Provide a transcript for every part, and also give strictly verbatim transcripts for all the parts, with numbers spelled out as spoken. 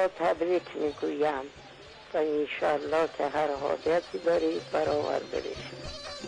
را تبریک میگویم و انشالله که هر حاجتی دارید برآورده بشید.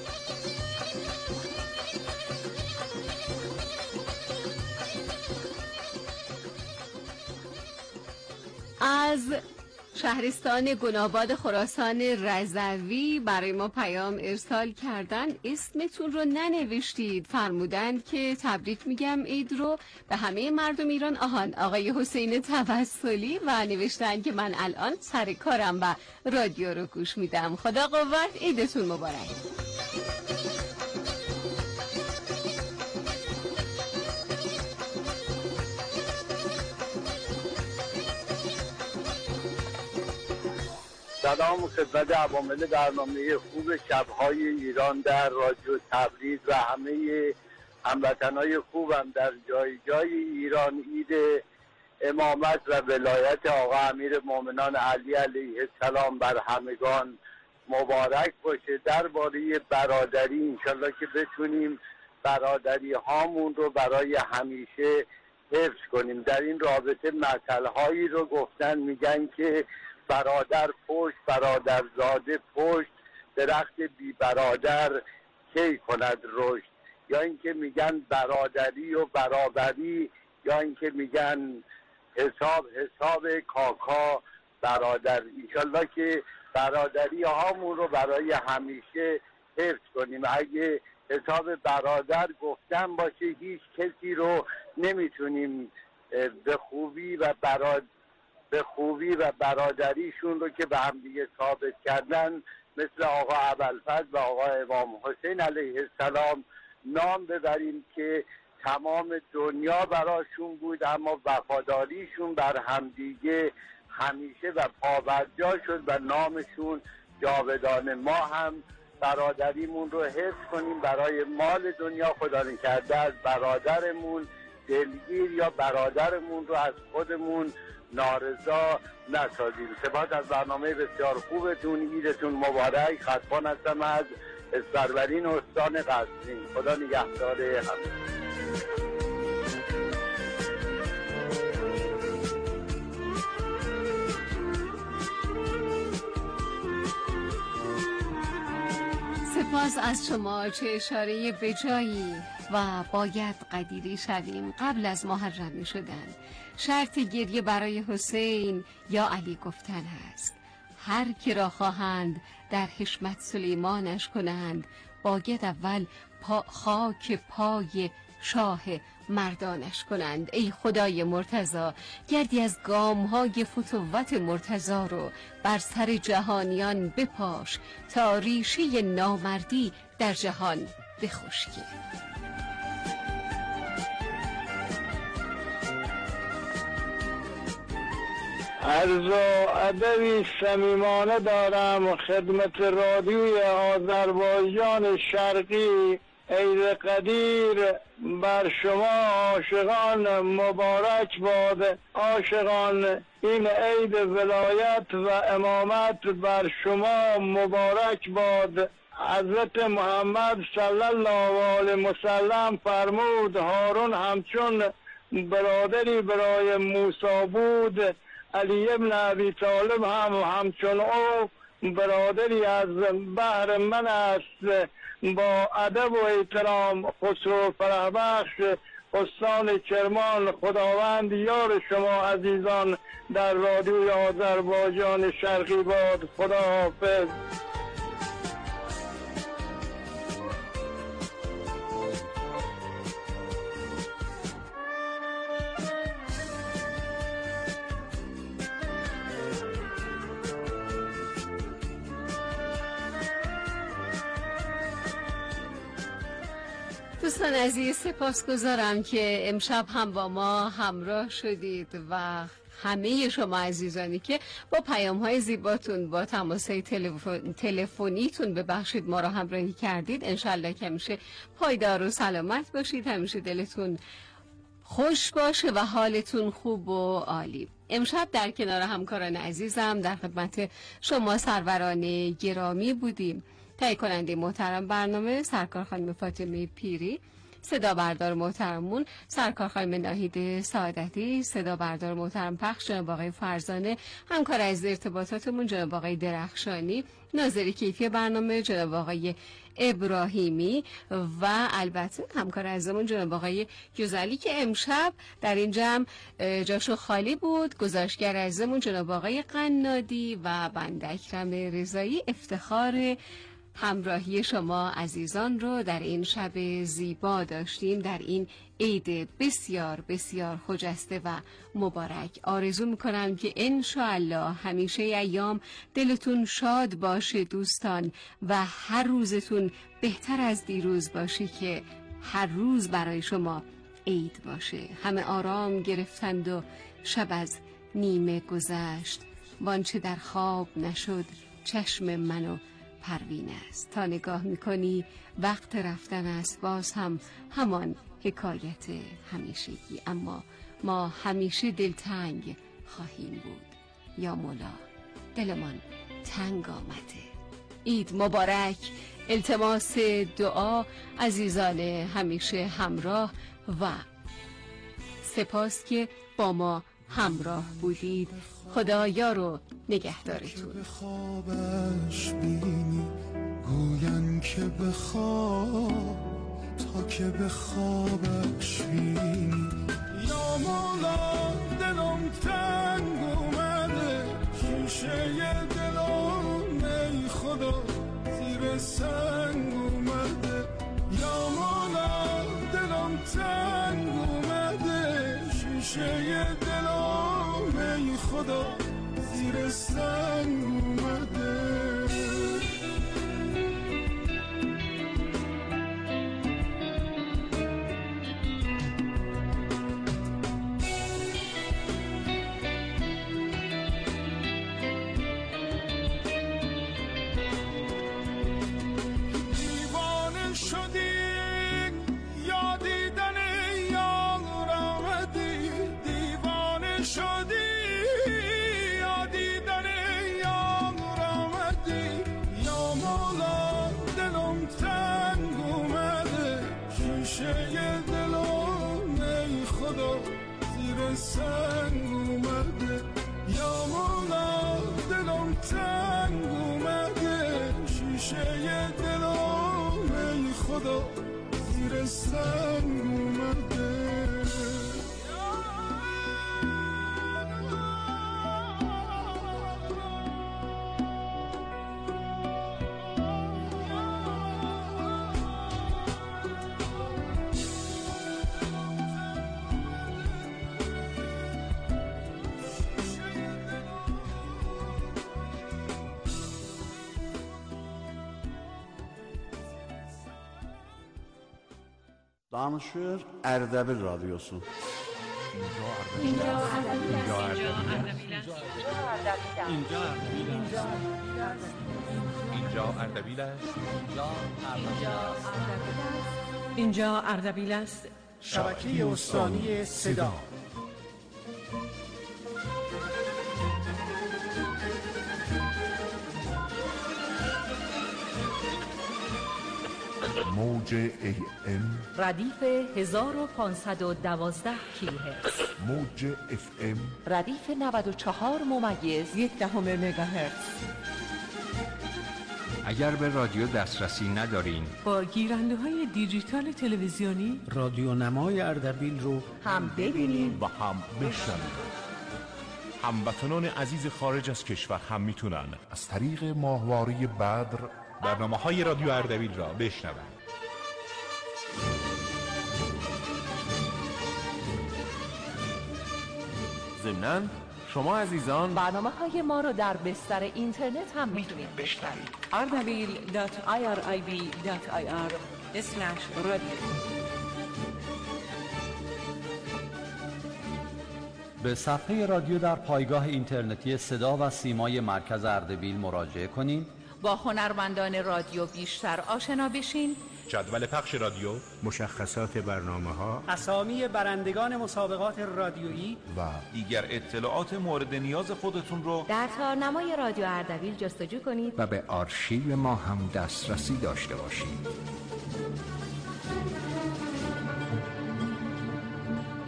از شهرستان گناباد خراسان رضوی برای ما پیام ارسال کردن. اسمتون رو ننوشتید، فرمودند که تبریک میگم عید رو به همه مردم ایران. آهان، آقای حسین توسلی، و نوشتن که من الان سر کارم و رادیو رو گوش میدم. خدا قوت، عیدتون مبارک. سلام خدمت عوامل برنامه خوب شب‌های ایران در رادیو تبریز و همه هموطنای خوبم در جای جای ایران. عید امامت و ولایت آقا امیر مومنان علی علیه السلام بر همگان مبارک باشه. درباره برادری انشالله که بتونیم برادری هامون رو برای همیشه حفظ کنیم. در این رابطه مثل‌هایی رو گفتن، میگن که برادر پشت برادر زاده پشت، درخت بی برادر کی کند رشد. یا اینکه میگن برادری و برابری، یا اینکه میگن حساب حساب کاکا برادر. انشالله که برادری هامون رو برای همیشه حفظ کنیم. اگه حساب برادر گفتن باشه، هیچ کسی رو نمیتونیم به خوبی و برادر به خوبی و برادریشون رو که به هم دیگه ثابت کردن مثل آقا ابوالفضل و آقا امام حسین علیه السلام نام ببریم که تمام دنیا براشون بود، اما وفاداریشون بر همدیگه همیشه و پابرجا شد و نامشون جاودانه. ما هم برادریمون رو حفظ کنیم، برای مال دنیا خدا نکرده از برادرمون دلگیر یا برادرمون رو از خودمون نارضا نسازیم. سپاس از برنامه بسیار خوبتون. عیدتون مبارک. خطبان هستم از اسفرورین استان قزوین. خدا نگهدار همه. سپاس از شما، چه اشاره به جایی. و باید قدیری شویم قبل از محرم شدن. شرط گریه برای حسین یا علی گفتن است. هر کی را خواهند در حشمت سلیمانش کنند، باید اول پا خاک پای شاه مردانش کنند. ای خدای مرتضی، گردی از گامهای فتوت مرتضی رو بر سر جهانیان بپاش تا ریشه نامردی در جهان بخشکی. عرض و ادبی صمیمانه دارم خدمت رادیوی آذربایجان شرقی. عید قدیر بر شما عاشقان مبارک باد. عاشقان، این عید ولایت و امامت بر شما مبارک باد. حضرت محمد صلی الله علیه و سلم فرمود هارون همچون برادری برای موسی بود، علی ابن ابی طالب هم همچون او برادری از بحر من است. با ادب و احترام، خسرو فرهبخش استان کرمان. خداوند یار شما عزیزان در رادیوی آذربایجان شرقی باد. خدا حافظ. دوستان عزیز، سپاسگزارم که امشب هم با ما همراه شدید و همه شما عزیزانی که با پیام‌های زیباتون، با تماس‌های تلفن، تلفنیتون ببخشید ما را همراهی کردید. انشالله که همیشه پایدار و سلامت باشید، همیشه دلتون خوش باشه و حالتون خوب و عالی. امشب در کنار همکاران عزیزم در خدمت شما سروران گرامی بودیم. تهیه کننده محترم برنامه سرکار خانم فاطمه پیری، صدا بردار محترمون سرکار خانم ناهید سعادتی، صدا بردار محترم پخش جناب آقای فرزانه، همکار از ارتباطاتمون جناب آقای درخشانی، ناظری کیفی برنامه جناب آقای ابراهیمی و البته همکار عزیزمون جناب آقای گزلی که امشب در این جمع جاشو خالی بود. گزارشگر عزیزمون جناب آقای قنادی و بنده اکرم رضایی افتخار همراهی شما عزیزان رو در این شب زیبا داشتیم، در این عید بسیار بسیار خجسته و مبارک. آرزو میکنم که انشاءالله همیشه ایام دلتون شاد باشه دوستان و هر روزتون بهتر از دیروز باشه که هر روز برای شما عید باشه. همه آرام گرفتند و شب از نیمه گذشت، وانچه در خواب نشد چشم منو پروین است. تا نگاه میکنی وقت رفتن است، باز هم همان حکایت همیشگی، اما ما همیشه دلتنگ خواهیم بود. یا مولا دلمان تنگ آمده. عید مبارک. التماس دعا عزیزان همیشه همراه و سپاس که با ما همراه بودید. خدا یار و نگهدارتون. به خوابش بینی گوین که بخواب، تا که به خوابش بینی. یا مولا دلم تنگ اومده، شیشه دلم ای خدا زیر سنگ اومده. یا مولا دلم تنگ اومده، شیشه دلم ای خدا زیر سنگ اومده. دیوانه شدی یا دیدن یار آمدی، دیوانه شدی یا دیدن یار آمدی. یا مولا دلم تنگ اومده، شیشه دلم ای خدا زیر سنگ اومده. یا مولا دلم تنگ اومده، شیشه دلم ای خدا زیر سنگ اومده. Danışır Ərdəbil Radyosu. اینجا اردبیل است. اینجا اردبیل است. شبکه استانی صدا. موج ای ام ردیف هزار و پانصد و دوازده کیلوهرتز. موج اف ام ردیف نود و چهار ممیز یک دهم مگاهرتز. اگر به رادیو دسترسی ندارین، با گیرنده های دیجیتال تلویزیونی رادیو نمای اردبیل رو هم ببینید و هم بشنوید. هموطنان عزیز خارج از کشور هم میتونن از طریق ماهواره بدر برنامه های رادیو اردبیل را بشنوند. ضمناً شما عزیزان برنامه های ما رو در بستر اینترنت هم میتونید بشنوید. اردبیل دات آی آر آی بی دات آی آر اسلش رادیو. به صفحه رادیو در پایگاه اینترنتی صدا و سیمای مرکز اردبیل مراجعه کنین. با هنرمندان رادیو بیشتر آشنا بشین. جدول پخش رادیو، مشخصات برنامه‌ها، اسامی برندگان مسابقات رادیویی و دیگر اطلاعات مورد نیاز خودتون رو در تارنمای رادیو اردبیل جستجو کنید و به آرشیو ما هم دسترسی داشته باشید.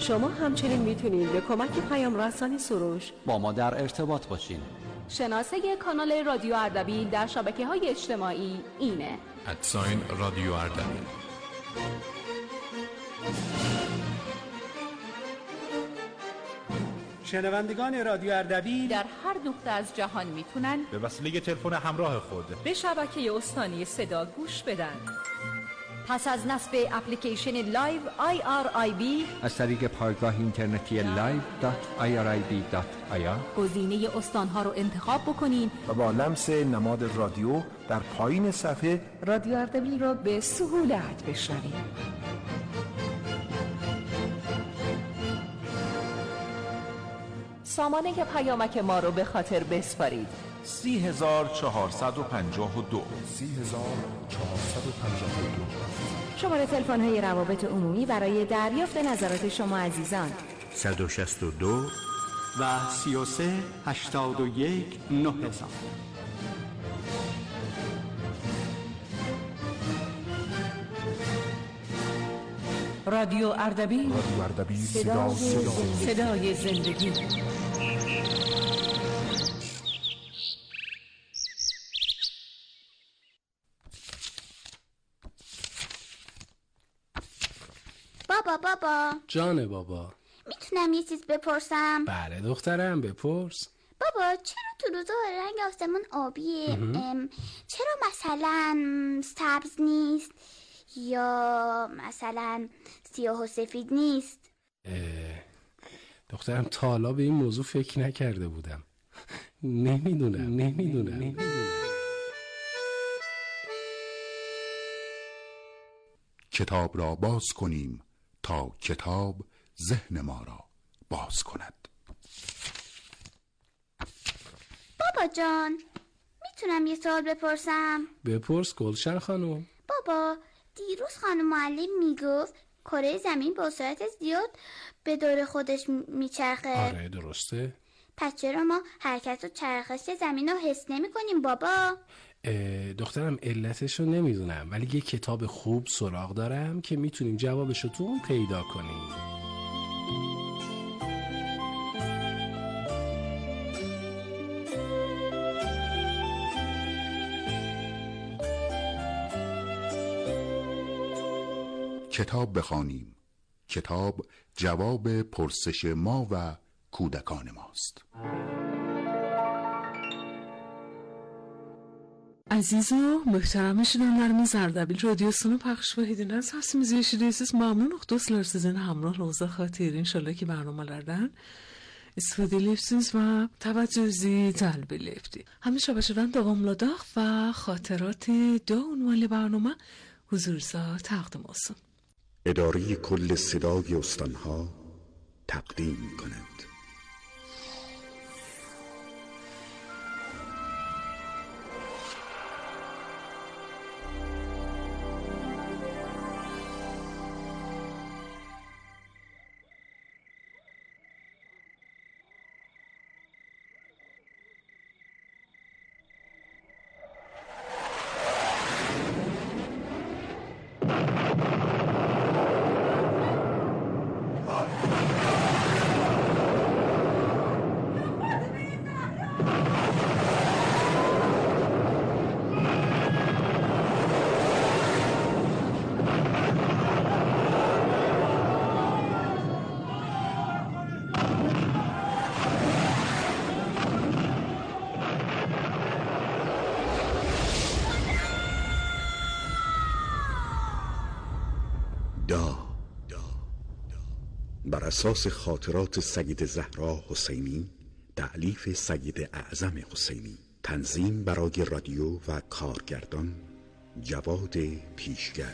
شما همچنین میتونید به کمک پیام رسانی سروش با ما در ارتباط باشین. شناسه کانال رادیو اردبیل در شبکه‌های اجتماعی اینه: ادساین رادیو اردبیل. شنوندگان رادیو اردبیل در هر نقطه از جهان میتونن به وسیله تلفن همراه خود به شبکه استانی صدا گوش بدن. پس از نصب اپلیکیشن لایو آی آر آی بی از طریق پایگاه اینترنتی لایو دات آی آر آی بی دات آی آر گزینه استانها رو انتخاب بکنین و با لمس نماد رادیو در پایین صفحه رادیو اردبیل رو به سهولت بشنوید. سامانه پیامک ما رو به خاطر بسپارید: سی هزار چهارصد و پنجاه و دو سی هزار چهارصد و پنجاه و دو. شماره تلفن های روابط عمومی برای دریافت نظرات شما عزیزان: صد و شصت و دو و سی و سه هشتاد و یک نه هزار. رادیو اردبیل، رادیو اردبیل، صدا صدای زندگی. بابا بابا جان بابا، میتونم یه چیز بپرسم؟ بله دخترم بپرس. بابا چرا تو روزا رنگ آسمون آبیه؟ ام، چرا مثلا سبز نیست یا مثلا سیاه و سفید نیست؟ دخترم تا حالا به این موضوع فکر نکرده بودم. نمیدونم نمیدونم نمیدونم کتاب را باز کنیم تا کتاب ذهن ما را باز کند. بابا جان میتونم یه سوال بپرسم؟ بپرس گلشن خانم. بابا دیروز خانم معلم میگفت کره زمین با سرعت زیاد به دور خودش میچرخه. آره درسته. پس چرا ما حرکت و چرخش زمین رو حس نمی کنیم بابا؟ دخترم علتش رو نمیدونم، ولی یه کتاب خوب سراغ دارم که میتونیم جوابش رو تو اون پیدا کنیم. کتاب بخوانیم. کتاب جواب پرسش ما و کودکان ماست. عزیز و محترم şinanlarımız Ardabil Radyosu'nu paylaş ve dinlersiniz. izleyicileriniz memnun dostlar sizin hamrah olsa xatir inşallah ki برنامه‌lerden استفاده ediyorsunuz و توجهی جلب ediyorsunuz. همیشه باشدن davamladıq و خاطرات دو عنوان برنامه حضورزا تقدیم olsun. اداره کل صدای استانها تقدیم می‌کند. بر اساس خاطرات سید زهرا حسینی، تألیف سید اعظم حسینی، تنظیم برای رادیو و کارگردان جواد پیشگر.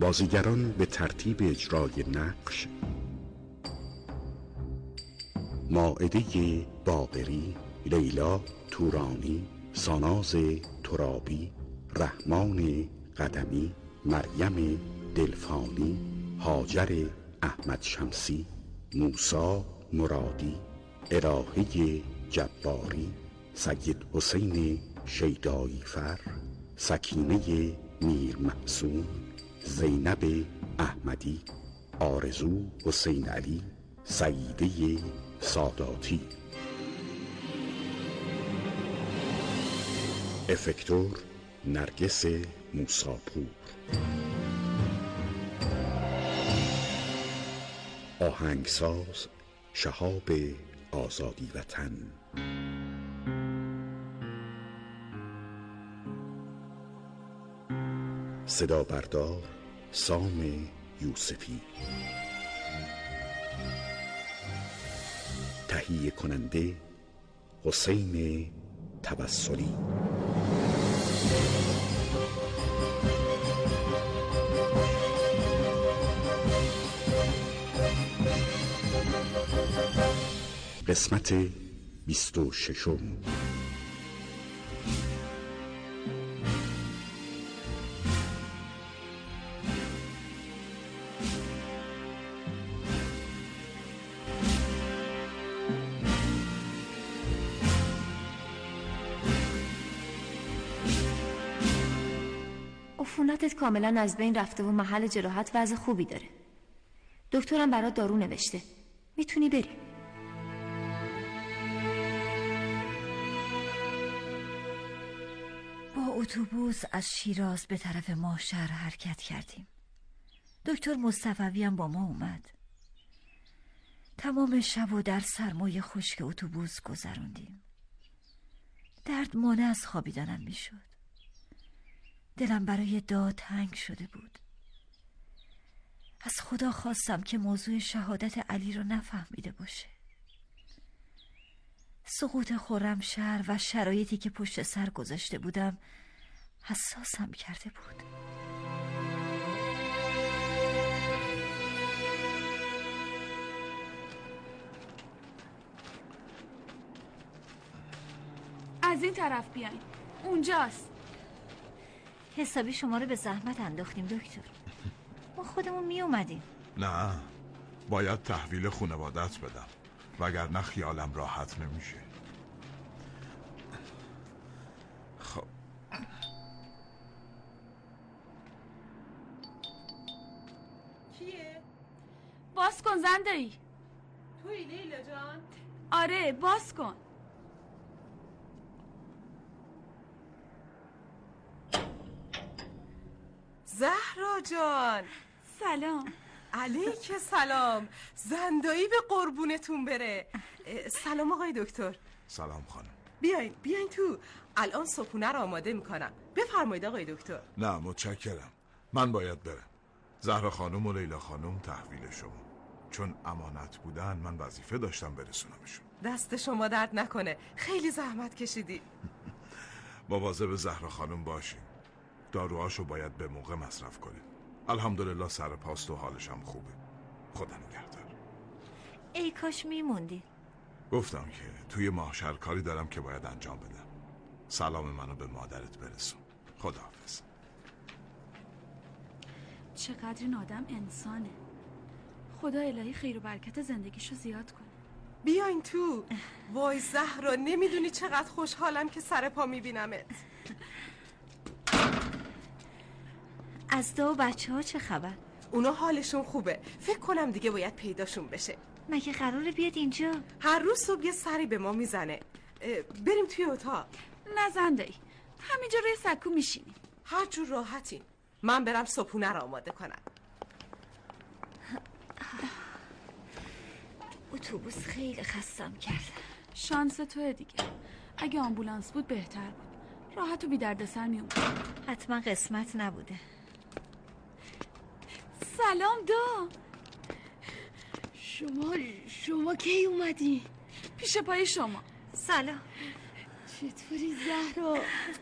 بازیگران به ترتیب اجرای نقش: مائده باقری، لیلا تورانی، ساناز ترابی، رحمان قدمی، مریم دلفانی، هاجر احمد شمسی، موسی مرادی، الهه جباری، سید حسین شیدایی فر، سکینه میر معصوم، زینب احمدی، آرزو حسین علی، سعیده ساداتی. افکتور نرگس موساپور. آهنگساز شهاب آزادی وطن. صدا بردار سام یوسفی. تهیه کننده حسین توسلی. قسمت بیست و ششم. عفونتت کاملا از بین رفته و محل جراحت وضع خوبی داره. دکترم برات دارو نوشته. میتونی بری. با اتوبوس از شیراز به طرف ماشهر حرکت کردیم. دکتر مصطفوی هم با ما اومد. تمام شب و در سرمای خشک اتوبوس گذروندیم. درد مانع از خوابیدنم میشد. دلم برای داد تنگ شده بود. از خدا خواستم که موضوع شهادت علی رو نفهمیده باشه. سقوط خرمشهر و شرایطی که پشت سر گذاشته بودم حساسم کرده بود. از این طرف بیاین. اونجاست. حسابی شما رو به زحمت انداختیم دکتر. ما خودمون می اومدیم. نه، باید تحویل خانوادت بدم وگرنه خیالم راحت نمیشه. خب کیه؟ باز کن زنده‌ای. توی لیلا جان؟ آره باز کن. زهرا جان سلام. علیک سلام. زندایی به قربونتون بره. سلام آقای دکتر. سلام خانم. بیاین بیاین تو. الان صبحونه رو آماده میکنم. بفرمایید آقای دکتر. نه متشکرم، من باید برم. زهرا خانم و لیلا خانم تحویل شما، چون امانت بودن من وظیفه داشتم برسونمشون. دست شما درد نکنه، خیلی زحمت کشیدی. مواظب زهرا خانم باشیم. داروهاشو باید به موقع مصرف کنیم. الحمدلله سر پاست و حالشم خوبه. خدا نگهدار. ای کاش میموندی. گفتم که توی محشر کاری دارم که باید انجام بدم. سلام منو به مادرت برسون. خداحافظ. چقدر این آدم انسانه. خدا الهی خیر و برکت زندگیشو زیاد کنه. بیاین تو. وای زهرا، نمیدونی چقدر خوشحالم که سر پا میبینمت. از دو بچه ها چه خبر؟ اونا حالشون خوبه. فکر کنم دیگه باید پیداشون بشه. مگه قراره بیاد اینجا؟ هر روز صبح یه سری به ما میزنه. بریم توی اتاق. نزنده ای. همینجا روی سکو میشینی. هر جور راحتین. من برم صبحونه رو آماده کنم. اتوبوس خیلی خستم کرد. شانس توه دیگه. اگه آمبولانس بود بهتر بود. راحت و بی دردسر می اومد. حتما قسمت نبوده. سلام دا. شما شما کی اومدی؟ پیش پای شما. سلام. چطوری زهرا؟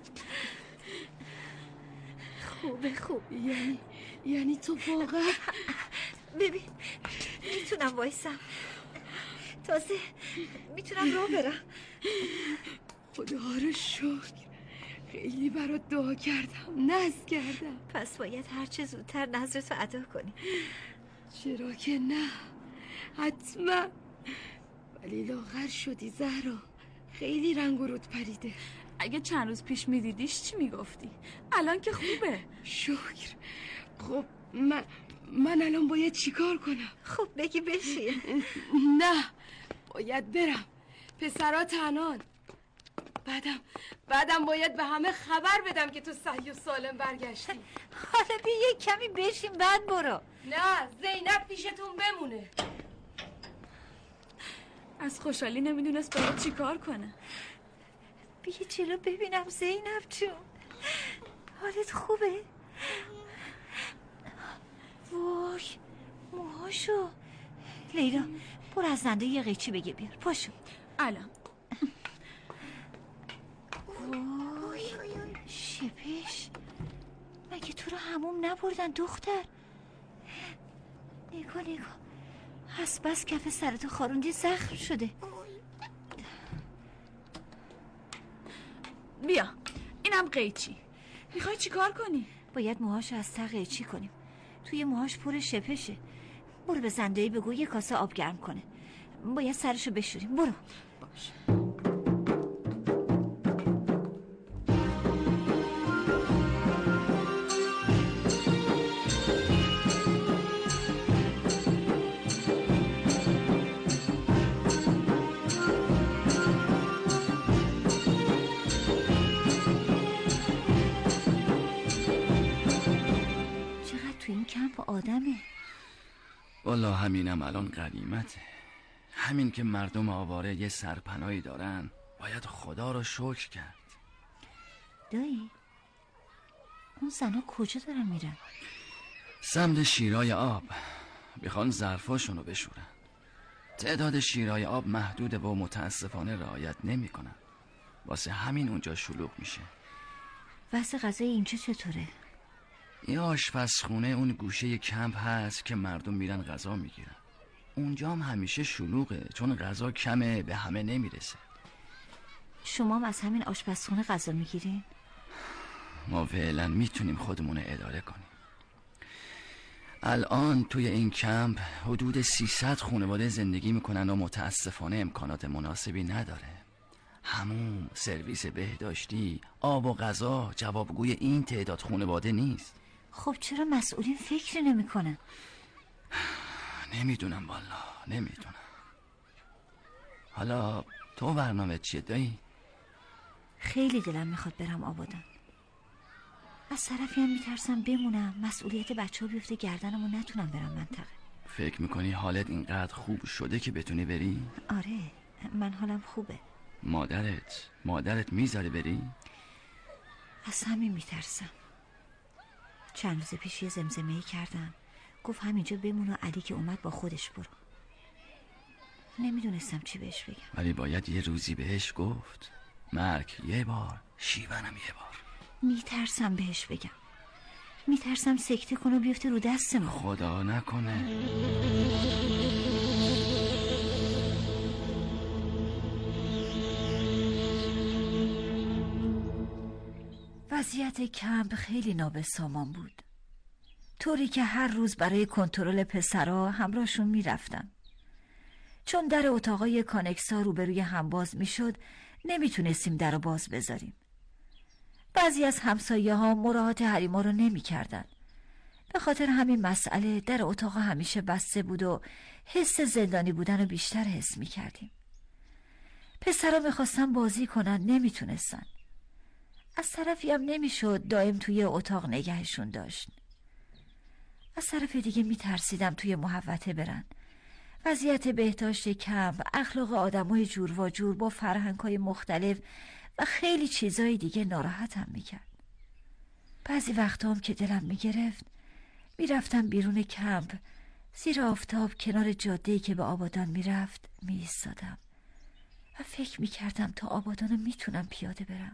خوبه خوب. یعنی یعنی تو واقعا ببین میتونم وایسم. تازه میتونم راه برم. خدا رو شکر، خیلی برات دعا کردم، نذر کردم. پس باید هرچه زودتر نذرتو ادا کنی. چرا که نه، حتما. ولی لاغر شدی زهرا، خیلی رنگ و رود پریده. اگه چند روز پیش میدیدیش چی میگفتی؟ الان که خوبه. شکر. خب من من الان باید چیکار کنم؟ خب بگی بشین. نه، باید برم. پسرا تنان. بعدم بعدم باید به همه خبر بدم که تو صحیح و سالم برگشتی. حالا بیا یک کمی بشین بعد برو. نه، زینب پیشتون بمونه. از خوشحالی نمیدونست باید چی کار کنه. بیا جلو ببینم زینب جون، حالت خوبه؟ وای موهاشو. لیلا برو از زنده یه قیچی بگی بیار. پاشو الان. وای شپش، مگه تو رو حموم نبردن دختر؟ نگاه نگاه، هست بس کف سرتو خاروندی زخم شده. بیا اینم قیچی. میخوای چی کار کنی؟ باید موهاشو از ته قیچی کنیم. توی موهاش پر شپشه. برو به زندهی بگو یه کاسه آب گرم کنه. باید سرشو بشوریم. برو. باش. آدمه. والا همینم الان غنیمته. همین که مردم آواره یه سرپناهی دارن باید خدا رو شکر کرد. دایی اون زنا کجا دارن میرن؟ سمت شیرای آب. میخوان ظرفاشونو بشورن. تعداد شیرای آب محدوده و متاسفانه رعایت نمیکنن. واسه همین اونجا شلوغ میشه. واسه غذای اینجا چطوره؟ یه آشپزخونه اون گوشه کمپ هست که مردم میرن غذا میگیرن. اونجا هم همیشه شلوغه چون غذا کمه، به همه نمیرسه. شما هم از همین آشپزخونه غذا میگیرین؟ ما فعلا میتونیم خودمون اداره کنیم. الان توی این کمپ حدود سیصد خانواده زندگی میکنن و متاسفانه امکانات مناسبی نداره. حموم، سرویس بهداشتی، آب و غذا جوابگوی این تعداد خانواده نیست. خب چرا مسئولین فکر نمی کنن؟ نمیدونم والا، نمیدونم. حالا تو برنامه چیه دایی؟ خیلی دلم میخواد برم آبادان. از طرفی هم میترسم بمونم مسئولیت بچه ها بیفته گردنم و نتونم برم منطقه. فکر میکنی حالت اینقدر خوب شده که بتونی بری؟ آره من حالم خوبه. مادرت مادرت میذاره بری؟ از همین میترسم. چند روز پیش یه زمزمه‌ای کردم، گفت همینجا بمون و علی که اومد با خودش برو. نمیدونستم چی بهش بگم. ولی باید یه روزی بهش گفت. مرگ یه بار، شیونم یه بار. میترسم بهش بگم. میترسم سکته کنه و بیفته رو دستم. خدا نکنه. وضعیت کمپ خیلی نابسامان بود، طوری که هر روز برای کنترل پسرها همراهشون میرفتم. چون در اتاقای کانکسا روبروی هم باز میشد نمیتونستیم در رو باز بذاریم. بعضی از همسایه ها مراعات حریما رو نمی کردن. به خاطر همین مسئله در اتاق همیشه بسته بود و حس زندانی بودن رو بیشتر حس می کردیم. پسرها میخواستن بازی کنن نمیتونستن. از طرفی هم نمیشد دائم توی اتاق نگهشون داشت. از طرف دیگه میترسیدم توی محوطه برن. وضعیت بهداشت کمپ، اخلاق آدمای جور و جور با فرهنگ‌های مختلف و خیلی چیزای دیگه ناراحتم میکرد. بعضی وقتا هم که دلم میگرفت میرفتم بیرون کمپ، زیر آفتاب کنار جاده‌ای که به آبادان میرفت میایستادم و فکر میکردم تا آبادانو میتونم پیاده برم.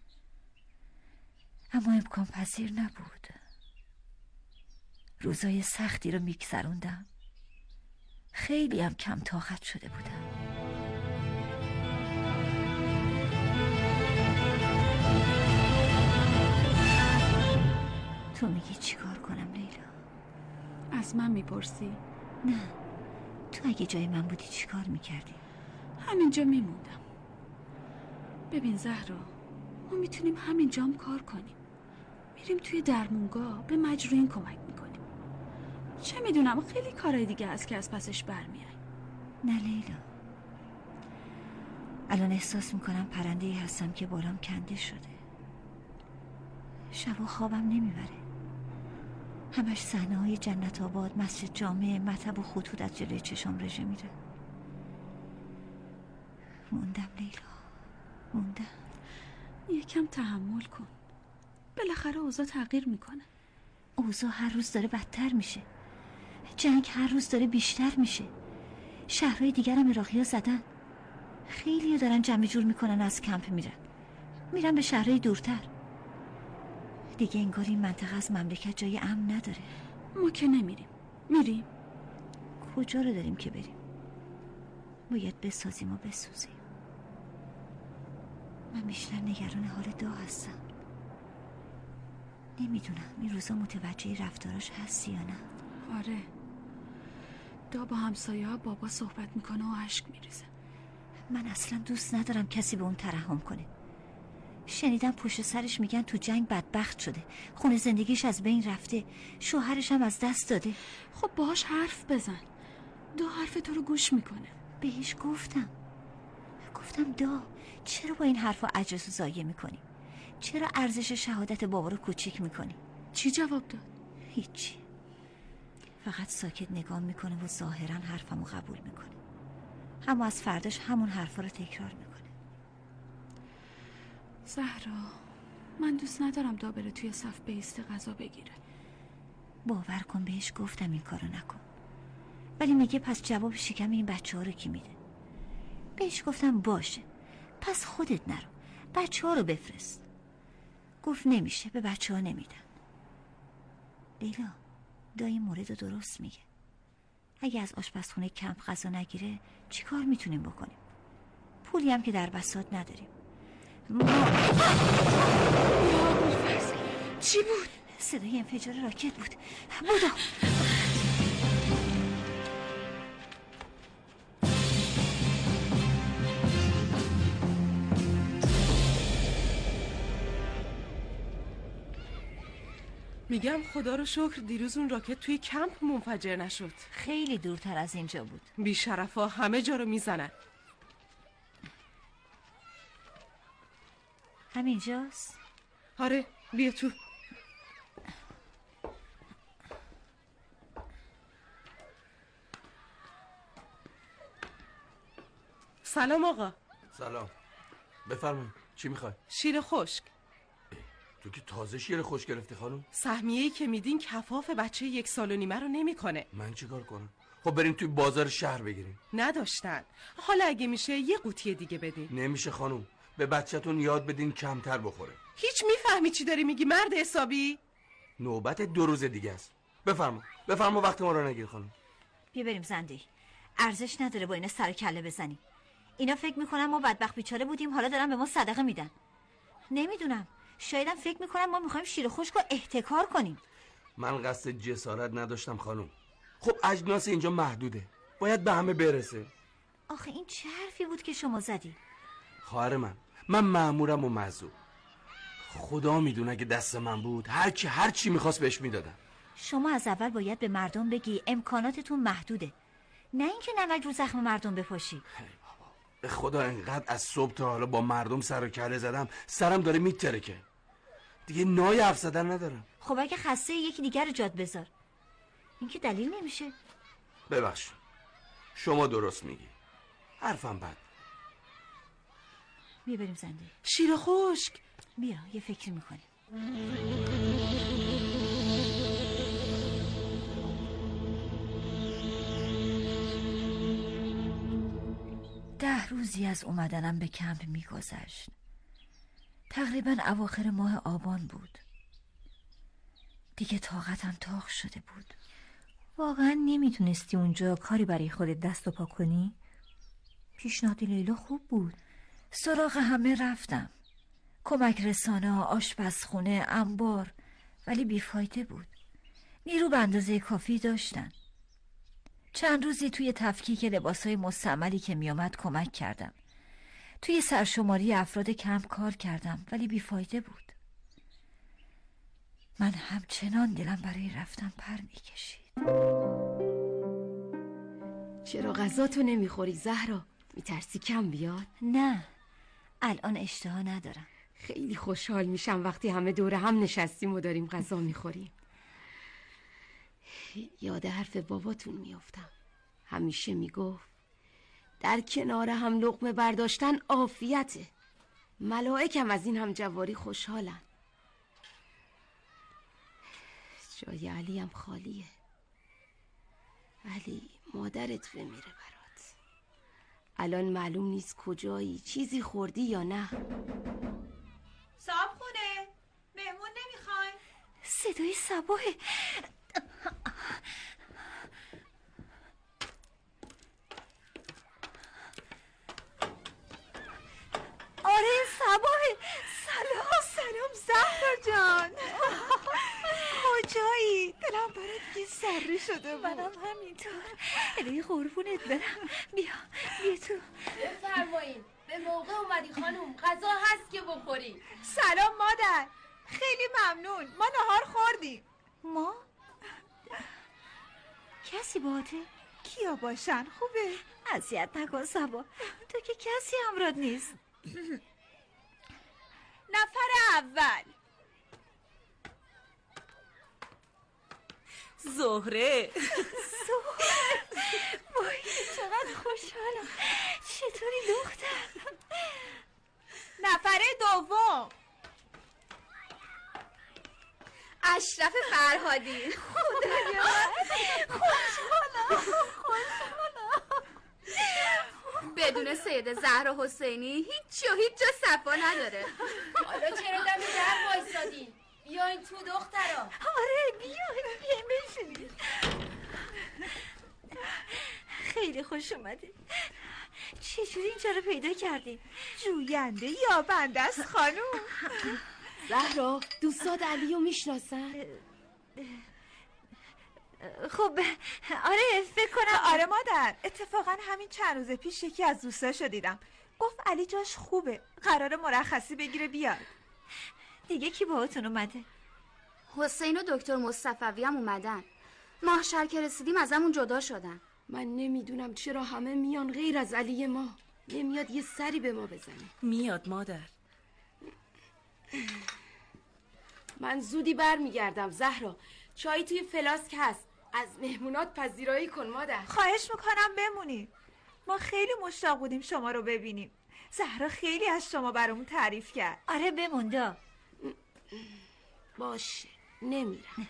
اما امکان پذیر نبود. روزای سختی رو میگذروندم. خیلی هم کم طاقت شده بودم. تو میگی چی کار کنم لیلا؟ از من میپرسی؟ نه، تو اگه جای من بودی چی کار میکردی؟ همینجا میموندم. ببین زهرا، ما میتونیم همینجا هم کار کنیم. میریم توی درمونگاه به مجروحین کمک میکنیم. چه میدونم خیلی کارهای دیگه هست که از پسش برمیای. نه لیلا، الان احساس میکنم پرنده‌ای هستم که بالام کنده شده. شب و خوابم نمیبره. همش صحنه‌های جنت آباد، مسجد جامع، مطب و خطوط از جلوی چشام رژه میره. موندم لیلا، موندم. یکم تحمل کن، بالاخره اوضاع تغییر میکنه. اوضاع هر روز داره بدتر میشه. جنگ هر روز داره بیشتر میشه. شهرهای دیگر هم عراقی‌ها زدن. خیلی دارن جمع جور میکنن، از کمپ میرن میرن به شهرهای دورتر. دیگه انگار این منطقه از مملکت جای امن نداره. ما که نمیریم. میریم؟ کجا رو داریم که بریم؟ باید بسازیم و بسوزیم. من بیشتر نگران حال دا هستم. نمیدونم این روزا متوجه رفتاراش هستی یا نه. آره، دا با همسایه ها بابا صحبت میکنه و اشک میریزه. من اصلا دوست ندارم کسی به اون ترحم کنه. شنیدم پشت سرش میگن تو جنگ بدبخت شده، خونه زندگیش از بین رفته، شوهرش هم از دست داده. خب باهاش حرف بزن، دا حرف تو رو گوش میکنه. بهش گفتم گفتم دا چرا با این حرفا اجرس ضایع میکنی؟ چرا ارزش شهادت بابا رو کوچیک میکنی؟ چی جواب داد؟ هیچی، فقط ساکت نگاه میکنه و ظاهرا حرفمو قبول میکنه، اما از فرداش همون حرفا رو تکرار میکنه. زهرا، من دوست ندارم دا بره توی صف بیسته غذا بگیره. باور کن بهش گفتم این کارو نکن، ولی میگه پس جواب شکم این بچه ها رو کی میده؟ بهش گفتم باشه، پس خودت نرو، بچه ها رو بفرست. گفت نمیشه، به بچه ها نمیدن. لیلا، دایی مورد رو درست میگه. اگه از آشپزخونه کمپ غذا نگیره چی کار میتونیم بکنیم؟ پولی هم که در بساط نداریم. ما... چی بود؟ صدای انفجار راکت بود. بودا میگم خدا رو شکر دیروز اون راکت توی کمپ منفجر نشد. خیلی دورتر از اینجا بود. بی‌شرفا همه جا رو میزنن. همینجاست؟ آره، بیا تو. سلام آقا. سلام، بفرمایید. چی میخوای؟ شیر خشک. تو که تازه شیر خشک گرفتی خانم؟ سهمیه‌ای که میدین کفاف بچه یک سال و نیمه رو نمیکنه. من چیکار کنم؟ خب بریم توی بازار شهر بگیریم. نداشتن. حالا اگه میشه یه قوطی دیگه بدین. نمیشه خانم، به بچه‌تون یاد بدین کمتر بخوره. هیچ میفهمی چی داری میگی مرد حسابی؟ نوبت دو روز دیگه است. بفرما بفرما، وقت ما رو نگیر خانم. بیا بریم زنده‌ای. ارزش نداره با اینا سر کله بزنی. اینا فکر میکنن ما بدبخت بیچاره بودیم، حالا دارن به ما صدقه میدن. نمیدونم، شایدم فکر میکنن ما میخوایم شیر خشک رو احتکار کنیم. من قصد جسارت نداشتم خانم. خب اجناس اینجا محدوده، باید به همه برسه. آخه این چه حرفی بود که شما زدی؟ خواهر من من مأمورم و معذور. خدا میدونه اگه دست من بود هر کی هر چی میخواست بهش میدادم. شما از اول باید به مردم بگی امکاناتتون محدوده، نه اینکه نمک رو زخم مردم بپاشی. به خدا انقدر از صبح تا حالا با مردم سر و کله زدم، سرم داره میترکه. دیگه نای حرف زدن ندارم. خب اگه خسته یکی دیگر رو جاد بذار. این که دلیل نمیشه. ببخش، شما درست میگی، حرفم بد. بیا بریم زنده. شیر خشک. بیا یه فکری میکنیم. ده روزی از اومدنم به کمپ میگذشت. تقریبا اواخر ماه آبان بود. دیگه طاقتم تاق شده بود. واقعا نمیتونستی اونجا کاری برای خودت دست و پا کنی؟ پیشنهاد لیلا خوب بود. سراغ همه رفتم، کمک رسانه، آشپزخونه، انبار، ولی بیفایده بود. نیرو به اندازه کافی داشتن. چند روزی توی تفکیک لباسای مستعملی که میامد کمک کردم. توی سرشماری افراد کمپ کار کردم، ولی بیفایده بود. من همچنان دلم برای رفتن پر میکشید. چرا غذاتو نمیخوری زهرا؟ میترسی کم بیاد؟ نه، الان اشتها ندارم. خیلی خوشحال میشم وقتی همه دور هم نشستیم و داریم غذا میخوریم. یاد حرف باباتون میافتم. همیشه میگفت در کنار هم لقمه برداشتن عافیته. ملائکم از این هم جواری خوشحالن. جای علی هم خالیه. علی مادرت بمیره برات. الان معلوم نیست کجایی، چیزی خوردی یا نه. صاحب خونه مهمون نمیخوای؟ صدای صباحه. آره صباحه. سلام سلام زهرا جان. کجایی؟ دلم برات یه سری شده بود. منم همینطور. الهی قربونت برم. بیا بیا تو. بفرمایید. به موقع اومدی خانم. غذا هست که بخوری. سلام مادر. خیلی ممنون. ما نهار خوردیم. ما؟ کسی باته؟ کیا باشن خوبه؟ اذیت نکن صبا. تو که کسی همراه نیست. نفر اول زهره. زهره وای چقدر خوشحالم. چطوری دختر؟ نفر دوم اشرف فرهادی. خدایا خوشحالم خوشحالم. بدون سید زهرا حسینی هیچ جا هیچ جا صفا نداره. حالا چرا دم در وایسادین؟ بیاین تو دخترا. آره بیاین بیاین بشینید. خیلی خوش اومده. چجوری اینجا رو پیدا کردیم؟ جوینده یا بنده است خانوم. زهرا دوستات علیو میشناسن؟ خب آره فکر کنم. آره مادر، اتفاقا همین چند روز پیش یکی از دوستاشو دیدم. گفت علی جاش خوبه، قرار مرخصی بگیره بیاد. دیگه کی باهاتون اومده؟ حسین و دکتر مصطفوی هم اومدن. محشر که رسیدیم ازمون جدا شدن. من نمیدونم چرا همه میان غیر از علی ما. نمیاد یه سری به ما بزنه. میاد مادر. من زودی برمیگردم زهرا. چای توی فلاسک هست. از مهمونات پذیرایی کن مادر. خواهش میکنم بمونید. ما خیلی مشتاق بودیم شما رو ببینیم. زهرا خیلی از شما برامون تعریف کرد. آره بمونده. باشه نمیرم.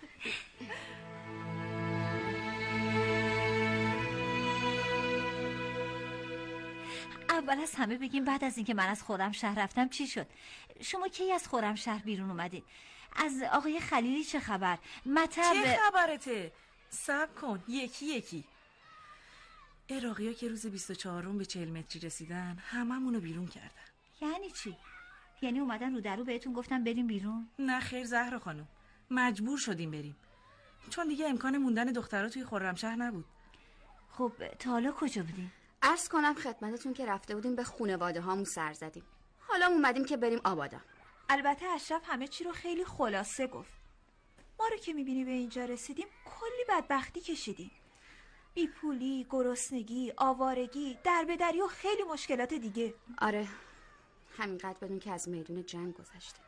اول از همه بگیم بعد از اینکه من از خرمشهر رفتم چی شد؟ شما کی از خرمشهر بیرون اومدین؟ از آقای خلیلی چه خبر؟ مطب چه خبرته؟ صبر کن یکی یکی. عراقی‌ها که روز بیست و چهارم به چهل متری رسیدن هممونو بیرون کردن. یعنی چی؟ یعنی اومدن رو درو بهتون گفتن بریم بیرون؟ نه خیر زهرا خانم، مجبور شدیم بریم چون دیگه امکان موندن دخترها توی خرمشهر نبود. خب تا حالا کجا بودیم؟ عرض کنم خدمتتون که رفته بودیم به خانواده هامون سر زدیم. حالا اومدیم که بریم آبادان. البته اشرف همه چی رو خیلی خلاصه گفت. ما رو که میبینی به اینجا رسیدیم کلی بدبختی کشیدیم. بیپولی، گرسنگی، آوارگی، دربدری و خیلی مشکلات دیگه. آره همینقدر بدون که از میدون جنگ گذشتیم.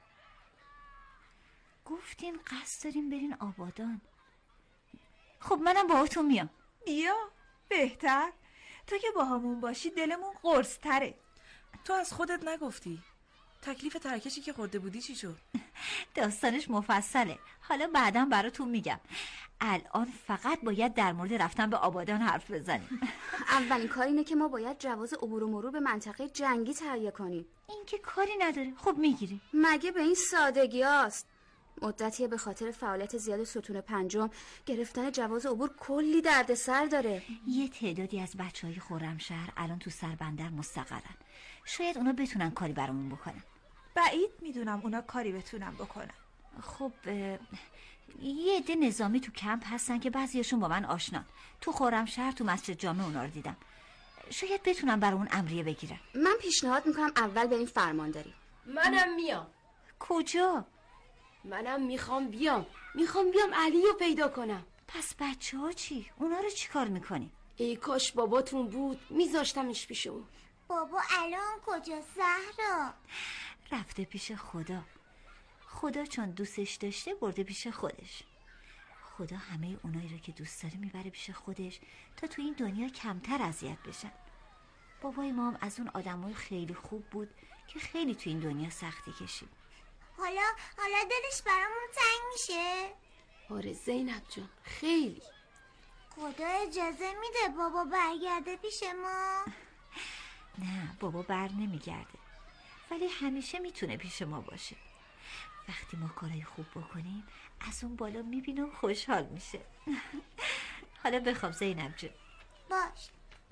گفتین قصد داریم برین آبادان. خب منم باهاتون میام. بیا بهتر. تو که با همون باشی دلمون قرص تره. تو از خودت نگفتی تکلیف ترکشی که خورده بودی چی شد؟ داستانش مفصله، حالا بعدم براتون میگم. الان فقط باید در مورد رفتن به آبادان حرف بزنیم. اولین کار اینه که ما باید جواز عبور و مرور به منطقه جنگی تهیه کنیم. این که کاری نداره. خب میگیری؟ مگه به این سادگی هست؟ مدتیه به خاطر فعالیت زیاد ستون پنجم گرفتن جواز عبور کلی دردسر داره. یه تعدادی از بچهای خرمشهر الان تو سربندر مستقرن. شاید اونا بتونن کاری برامون بکنن. بعید میدونم اونا کاری بتونن بکنن. خب یه عده نظامی تو کمپ هستن که بعضیاشون با من آشنان. تو خرمشهر تو مسجد جامع اونا رو دیدم. شاید بتونن برامون امریه بگیرن. من پیشنهاد میکنم اول بریم فرمانداری. منم میام. کجا؟ منم میخوام بیام. میخوام بیام علی رو پیدا کنم. پس بچه ها چی؟ اونا رو چی کار میکنی؟ ای کاش باباتون بود میذاشتمش پیش اون. بابا الان کجا زهرا؟ رفته پیش خدا. خدا چون دوستش داشته برده پیش خودش. خدا همه اونایی رو که دوست داره میبره پیش خودش تا تو این دنیا کمتر اذیت بشن. بابای ما هم از اون آدمای خیلی خوب بود که خیلی تو این دنیا سختی کشید. حالا حالا دلش برامون تنگ میشه؟ آره زینب جان خیلی. خدا اجازه میده بابا برگرده پیش ما؟ نه بابا بر نمیگرده، ولی همیشه میتونه پیش ما باشه. وقتی ما کارای خوب بکنیم از اون بالا میبینه و خوشحال میشه. حالا بخواب زینب جون. باش.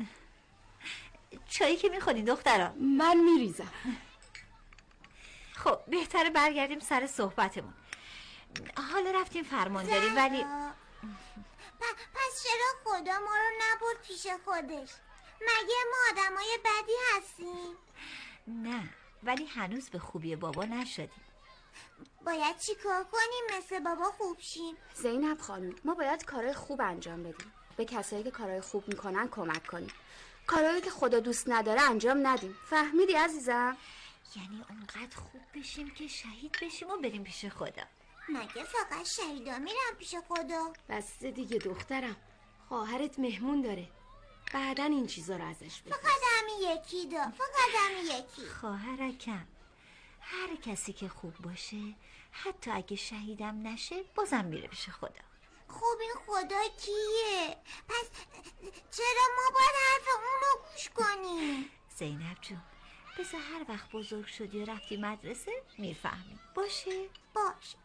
چایی که میخورین دخترا؟ من میریزم. خب بهتره برگردیم سر صحبتمون. حالا رفتیم فرمانداری ولی پس چرا خدا ما رو نبرد پیش خودش؟ مگه ما آدمای بدی هستیم؟ نه ولی هنوز به خوبی بابا نشدیم. باید چی کار کنیم مثل بابا خوب شیم؟ زینب خانم ما باید کارهای خوب انجام بدیم. به کسایی که کارهای خوب میکنن کمک کنیم. کارهایی که خدا دوست نداره انجام ندیم. فهمیدی عزیزم؟ یعنی اونقدر خوب بشیم که شهید بشیم و بریم پیش خدا. مگه فقط شهیدا میرن پیش خدا؟ بسته دیگه دخترم، خواهرت مهمون داره، بعدن این چیزا رو ازش بپرس. فقط همین یکی دا فقط همین یکی. خواهرکم هر کسی که خوب باشه حتی اگه شهیدم نشه بازم میره پیش خدا. خب این خدا کیه؟ پس چرا ما باید حرف اونو گوش کنیم؟ زینب جون بذار هر وقت بزرگ شدی و رفتی مدرسه میفهمی. باشه؟ باش.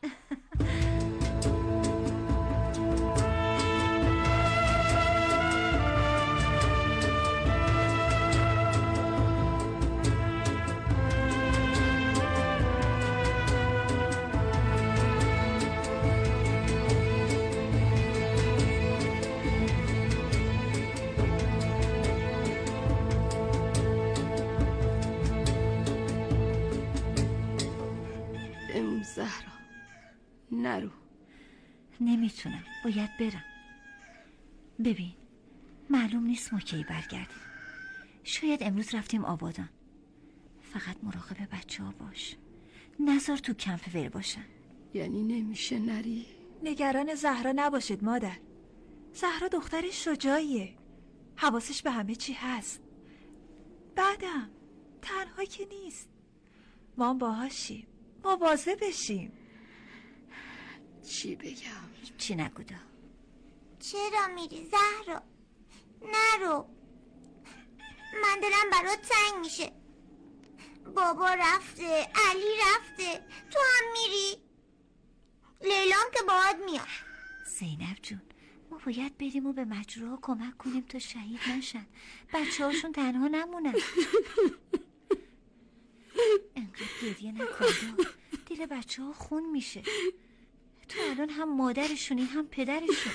زهرا نرو. نمیتونم، باید برم. ببین معلوم نیست ما کی برگردیم. شاید امروز رفتیم آبادان. فقط مراقب بچه ها باش، نذار تو کمپ ور باشن. یعنی نمیشه نری؟ نگران زهرا نباشید مادر. زهرا دختر شجاعیه، حواسش به همه چی هست. بعدم تنها که نیست، ما هم باهاشیم، مواظب بشیم. چی بگم؟ چی نگو دا. چرا میری زهرا؟ نرو، من دلم برات تنگ میشه. بابا رفته، علی رفته، تو هم میری؟ لیلام که باهات میاد. زینب جون ما باید بریم و به مجروحا کمک کنیم تا شهید نشن، بچه هاشون تنها نمونن. انقدر گریه نکن، دل بچه ها خون میشه. تو الان هم مادرشونی هم پدرشون.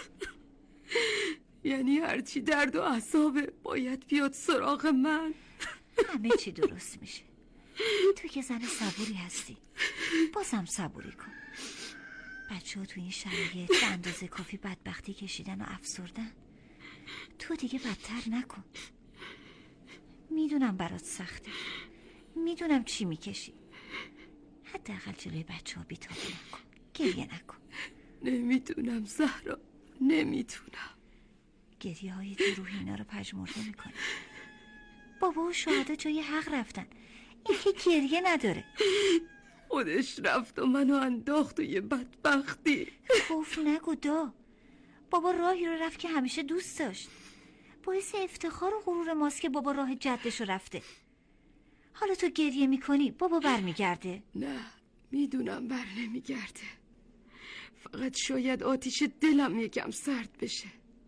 یعنی هرچی درد و عذابه باید بیاد سراغ من؟ همه چی درست میشه. تو که زن صبوری هستی، بازم صبوری کن. بچه ها تو این شرایط به اندازه کافی بدبختی کشیدن و افسردن. تو دیگه بدتر نکن. میدونم برات سخته، میدونم چی میکشی. حداقل جلوی بچه ها بی‌تابی نکن، گریه نکن. نمیتونم زهرا، نمیتونم. گریه های تو روح اینا رو پژمرده میکنه. بابا و شهدا جای حق رفتن، این که گریه نداره. خودش رفت و منو انداخت و یه بدبختی. خوف نگو دا. بابا راهی رو رفت که همیشه دوست داشت. باعث افتخار و غرور ماست که بابا راه جدش رو رفته. حالا تو گریه میکنی، بابا برمیگرده. نه میدونم بر نمیگرده، فقط شاید آتیش دلم یکم سرد بشه.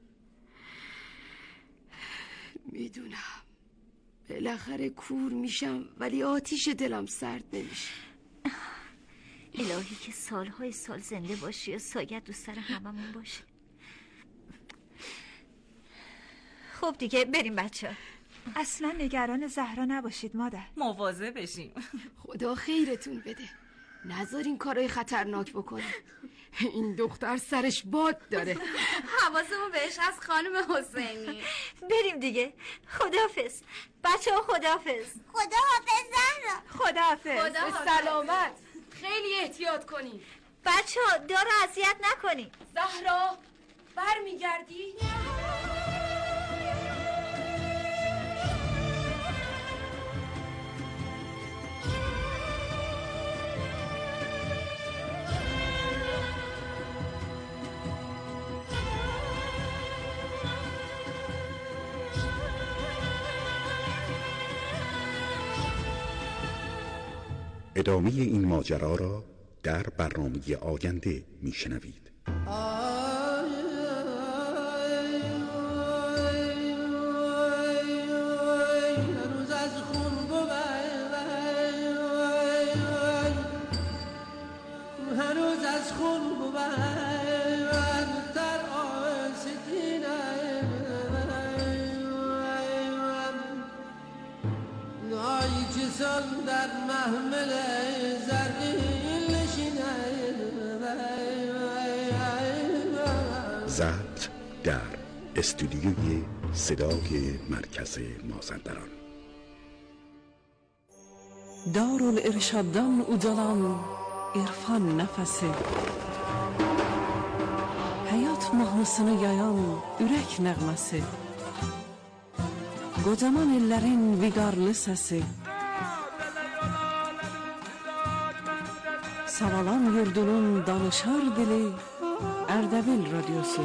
میدونم بالاخره کور میشم ولی آتیش دلم سرد نمیشه. الهی که سالهای سال زنده باشی و سایت دو سر هممون باشه. خب دیگه بریم بچه ها. اصلا نگران زهرا نباشید مادر. مواظب بشیم. خدا خیرتون بده، نذارین کارای خطرناک بکنه. این دختر سرش باد داره. حواسمون بهش از خانم حسینی. بریم دیگه. خداحافظ بچه ها، خداحافظ. خداحافظ زهرا. خداحافظ. به سلامت. خیلی احتیاط کنین بچه ها، دارو اذیت نکنین. زهرا برمیگردی؟ ادامه این ماجرا را در برنامه آینده میشنوید. در محمل زرین ضبط در استودیوی صدای مرکز مازندران. دارالارشادان اوجالان عرفان نفسی hayat mahnısını yayan ürək nəğməsi, qocaman ellərin viqarlı səsi, Savalan yurdunun danışar dili Ərdəbil radyosu.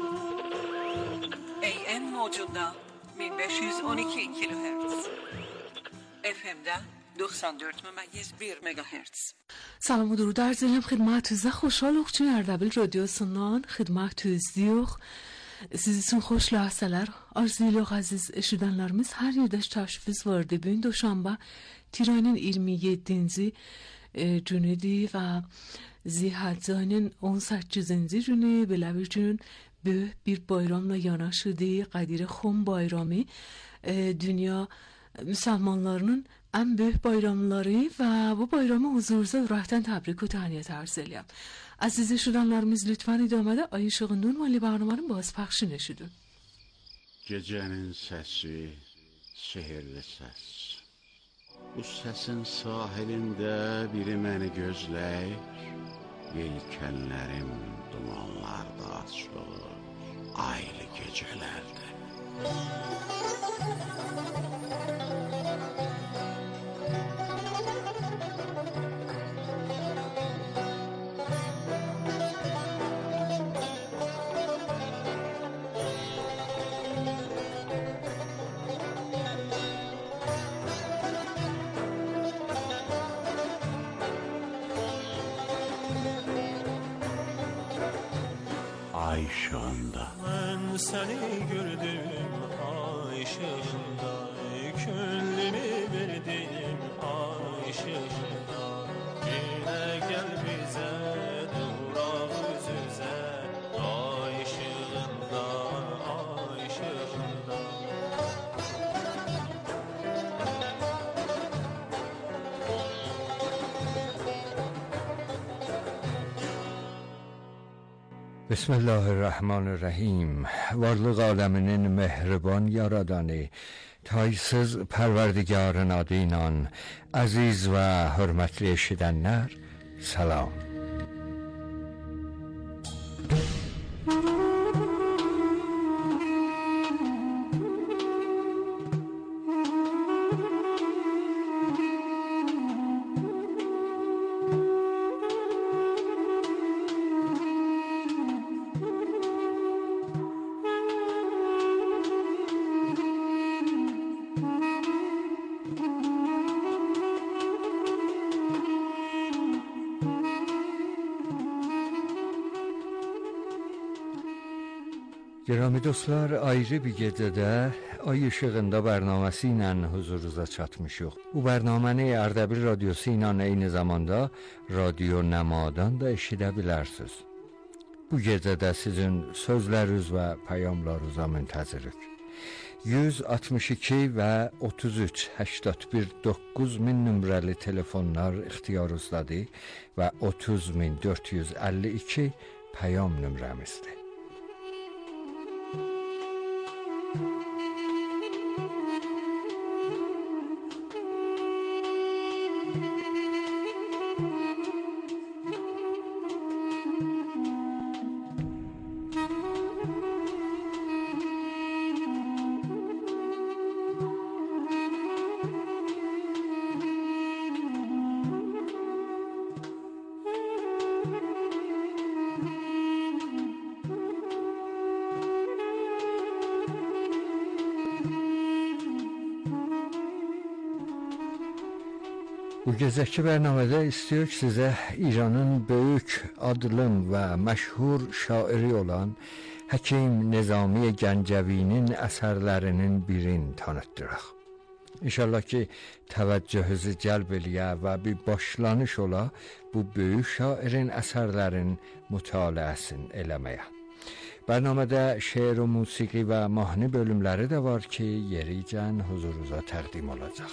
A M موجunda bin beş yüz on iki kilohertz. F M'da doksan dört ممیز bir مگاهرتز. سلام و درود عرض edirəm xidmətinizə. Xoşal oxçun Ərdəbil radiosundan xidmətinizdəyik. Siz üçün xoş ləhsələr arzulayırıq əziz eşidənlərimiz. Hər yerdə təşrifiniz vardı. Bu gün Doşanbə Tiranın iyirmi yeddinci günüdür və Zilhəccənin on səkkizinci günü. Belə bir gün böyük bir bayramla yanaşıdır. Qədir Xum bayramı dünya müsəlmanlarının ən böyük bayramları və bu bayramı huzurunuza ürəkdən təbrik və təhniyət arz edirəm. Əziz eşidənlərimiz lütfən idəmədə Ay İşığın Nurmali bərnamənin bazpəxşini eşidin. Gecənin səsi, sehirli səs. Bu səsin sahilində biri məni gözləyir. Yelkənlərim dumanlarda açılır, aylı gecələrdə. Ay ışığında. Ben seni gördüm ay ışığında, gönlümü verdim ay ışığında. Yine gel bize durak yüzüze, ay ışığında, ay ışığında. بسم الله الرحمن الرحیم. Varlıq aləminin mehriban yaradanı, taysız pərverdigar nadinan, əziz və hörmətli eşidənlər, salam. Girami dostlar, ayrı bir gecədə Ay İşığında bərnaməsi ilə huzurunuza çatmışıq. Bu bərnaməni Ərdəbil Radiosu ilə eyni zamanda Radio Nəmadan da eşidə bilərsiniz. Bu gecədə sizin sözləriniz və peyamlarınıza müntəzirik. yüz altmış iki və otuz üç səksən bir doqquz min nömrəli telefonlar ixtiyarınızdadır və otuz min dörd yüz əlli iki peyam nömrəmizdir. Bu gecəki bərnamədə istəyir ki, sizə İranın böyük, adlım və məşhur şairi olan Həkim Nizami Gəncəvinin əsərlərinin birini tanıtdıraq. İnşallah ki, təvəccühünüzü cəlb eləyə və bir başlanış ola bu böyük şairin əsərlərin mütaliəsini eləməyə. Bərnamədə şeir və musiqi və mahnı bölümləri də var ki, yericən huzurunuza təqdim olacaq.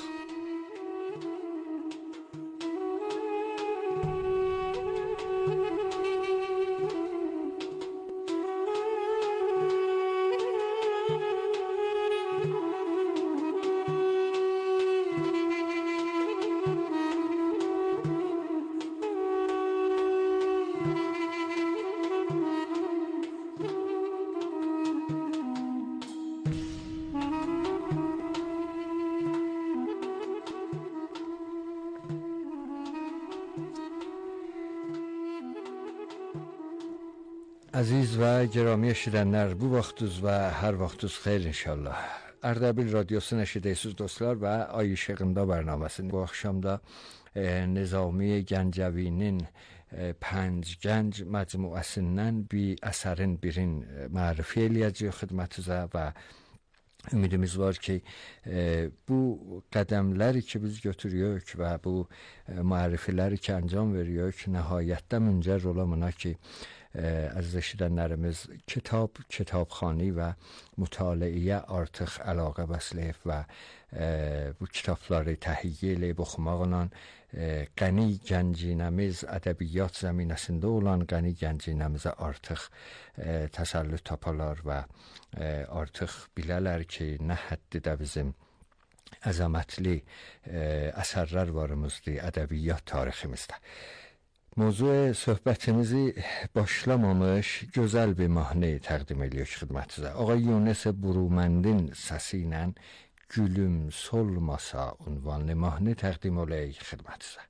Əziz və gərami eşidənlər, bu vaxtınız və hər vaxtınız xeyir inşallah. Ərdəbil Radiosu'nu eşidirsiniz dostlar və Ay İşığında bərnaməsini. Bu axşam da e, Nizami Gəncəvinin e, Pənc Gənc məcmuəsindən bir əsərin birin e, mərifə eləyəcək xidmətinizə və ümidimiz var ki, e, bu qədəmləri ki biz götürüyoruz və bu e, mərifələri ki əncam veriyoruz, nəhayətdə müncər olamına ki, əziz eşidənlərimiz kitab, kitabxani və mütaliəyə artıq əlaqə bəsləyib və e, bu kitabları təhiyyə eləyib oxumaqla e, qəni gəncinəmiz ədəbiyyat zəminəsində olan qəni gəncinəmizə artıq e, təsəllüt taparlar və e, artıq bilələr ki, nə həddidə bizim əzəmətli e, əsərlər varımızdır ədəbiyyat tariximizdə. Mövzu söhbətimizi başlamamış gözəl bir mahnı təqdim edirik xidmətinizə. Ağay Yunus Buruməndin səsi ilə Gülüm Solmasa unvanlı mahnı təqdim edək xidmətinizə.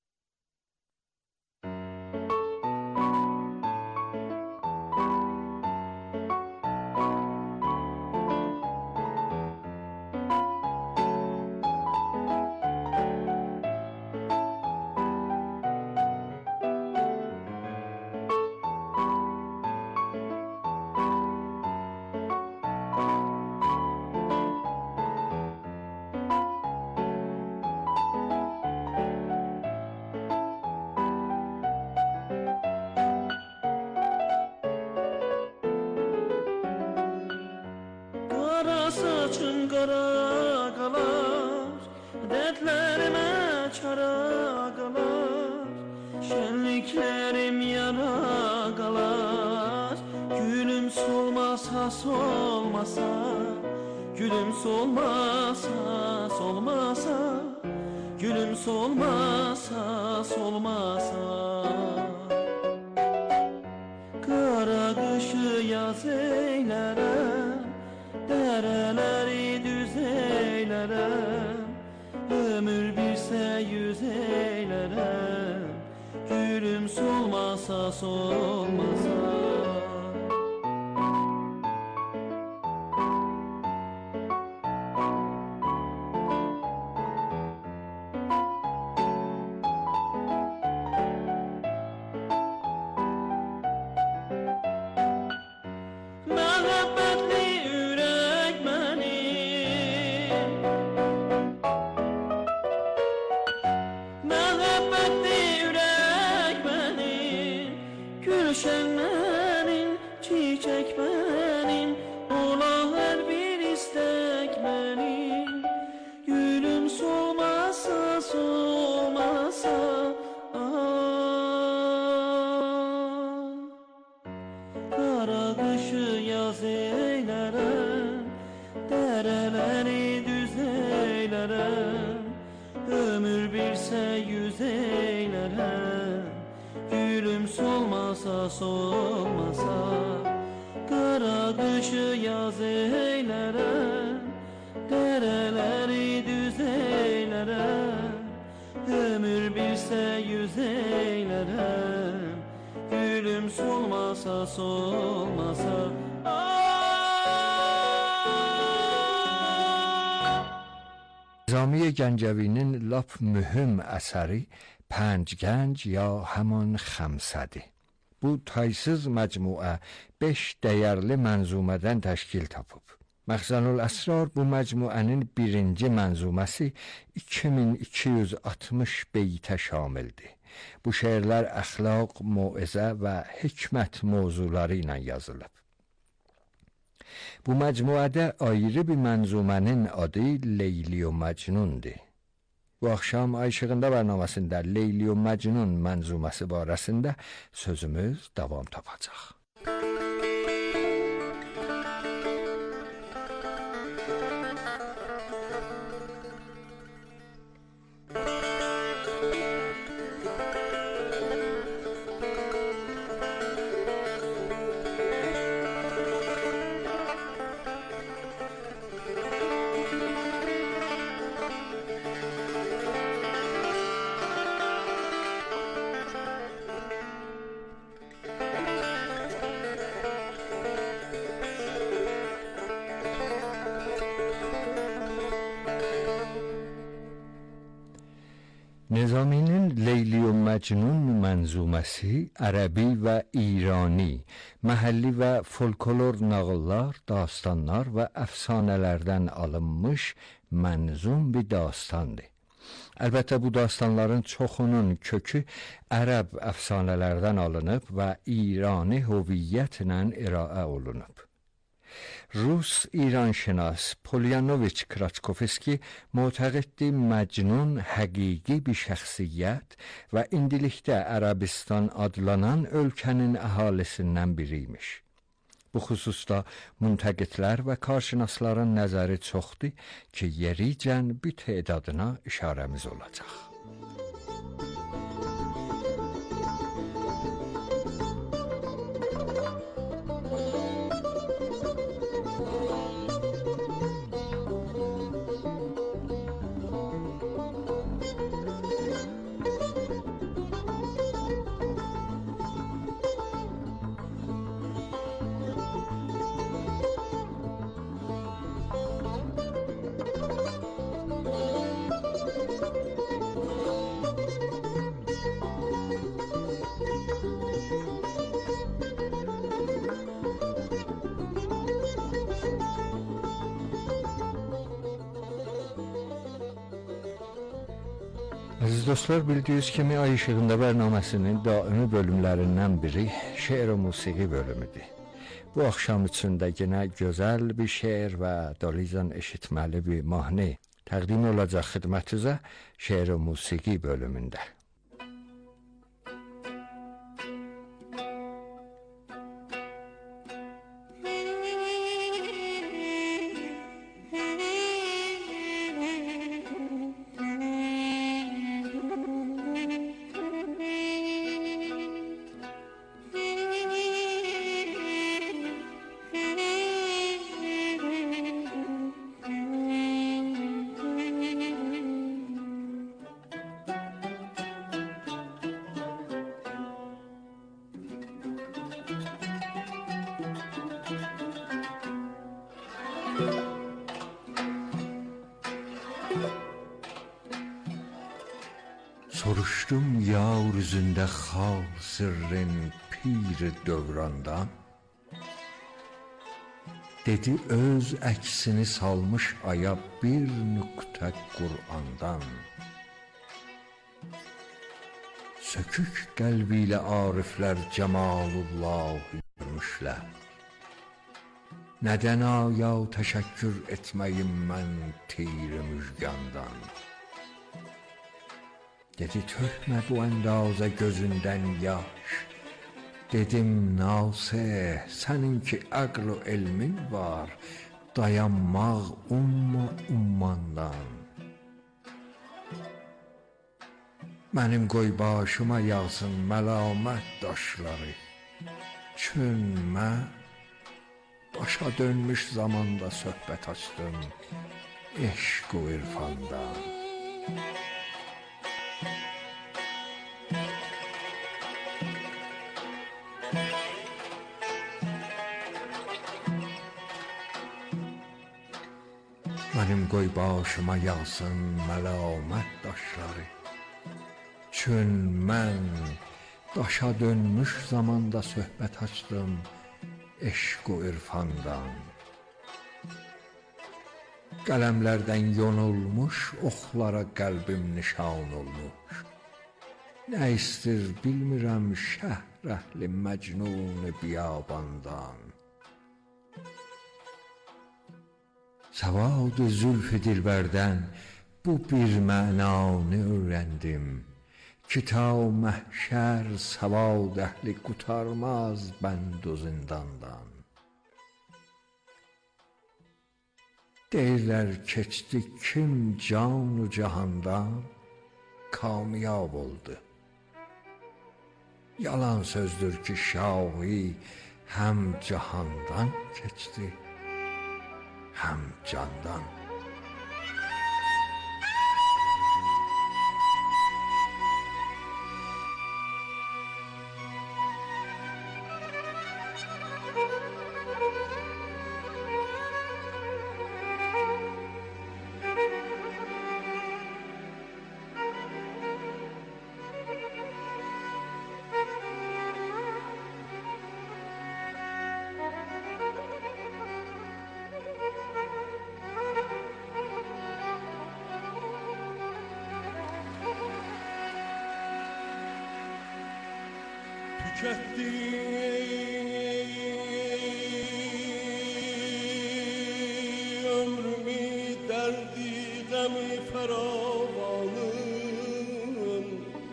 Saçın qara qalar, dərdlərimə çara qalar, şənliklərim yara qalar. Gülüm solmasa, solmasa, gülüm solmasa, solmasa, gülüm solmasa, solmasa. Qara qışı yaz eylərəm, dərələri düz eylərəm, ömür birsə yüz eylərəm, gülüm solmasa, solmasa. Məhəbbət Gülşen benim, çiçek benim, ola her bir istek benim. Gülüm solmasa solmasa ah. Kara kışı yaz eylerem, dereleri düz eylerem. Ömür birse yüz eylerem, gülüm solmasa solmasa. Kara kışı yaz eylerem, dereleri düz eylerem. Ömür birse yüz eylerem, gülüm solmasa solmasa ah. Nizami Gəncəvinin lap mühüm əsəri Pəncgənc ya həman Xəmsədir. Bu taysız məcmuə beş dəyərli mənzumədən təşkil tapıb. Məxzənül Əsrar bu məcmuənin birinci mənzuməsi iki min iki yüz altmış beytə şamildir. Bu şeirlər əxlaq, moizə və hikmət mövzuları ilə yazılıb. Bu məcmuədə ayrı bir mənzumənin adı Leyli və Məcnundur. Bu axşam Ay İşığında bərnaməsində Leyli və Məcnun mənzuməsi barəsində sözümüz davam tapacaq. Nizaminin Leyli və Məcnun mənzuməsi ərəbi və İrani, məhəlli və folklor nağıllar, dastanlar və əfsanələrdən alınmış mənzum bir dastandır. Əlbəttə bu dastanların çoxunun kökü ərəb əfsanələrdən alınıb və İrani hüviyyətlə iraə olunub. Rus İranşünas Polyanoviç Kraçkovski معتقدdir Məcnun həqiqi bir şəxsiyyət və indilikdə Ərəbistan adlanan ölkənin əhalisindən biriymiş. Bu xüsusda müntəqidlər və karşınasların nəzəri çoxdur ki, yericən bir tədadına işarəmiz olacaq. Əziz dostlar, bildiyiniz kimi Ay İşığında bərnaməsinin daimi bölümlərindən biri şeir və musiqi bölümüdür. Bu axşam üçün də yenə gözəl bir şeir və dolizan eşitməli bir mahnı təqdim olacaq xidmətinizə şeir və musiqi bölümündə. Soruşdum yar üzündə xal sırrın pir dövrandan. Dedi öz əksini salmış aya bir nüqtə Qur'andan. Sökük qəlbiyle arifler cemalullahi görmüşler. Neden aya teşekkür etmeyim ben tir müjgandan? Dedi tökme bu endaze gözünden yaş. Dedim Nasih, seninki aql o elmin var, dayanmaq umma ummandan. Mənim qoy başıma yağsın məlamət daşları, çün mən başa dönmüş zamanda söhbət açdım eşq o irfandan. Mənim qoy başıma yağsın məlamət daşları, çün mən daşa dönmüş zamanda söhbət açdım eşq o irfandan. Qələmlərdən yonulmuş oxlara qəlbim nişan olmuş. Nə istir bilmirəm şəhr əhli məcnun biyabandan. Savad-ı zülf-i dilbərdən bu bir mənanı öyrəndim ki ta məhşər savad əhli qurtarmaz bənd o zindandan. Deyirlər keçdi kim can-ı cahandan kamyab oldu. Yalan sözdür ki şahi həm cahandan keçdi, həm candan. ömrümü derdi gemi feravanım.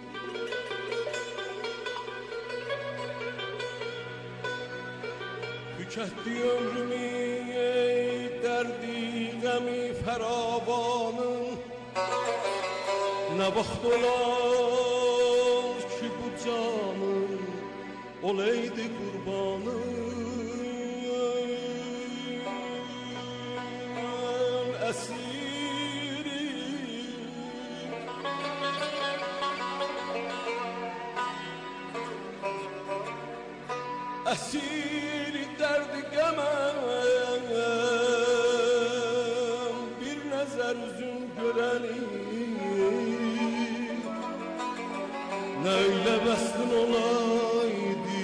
Tüketti ömrümü derdi gemi feravanım. Ne vaxt olar ki bu canım olaydı kurbanım, esiri esiri derdi gemem, bir nezer üzüm göreni neyle beslin olaydı,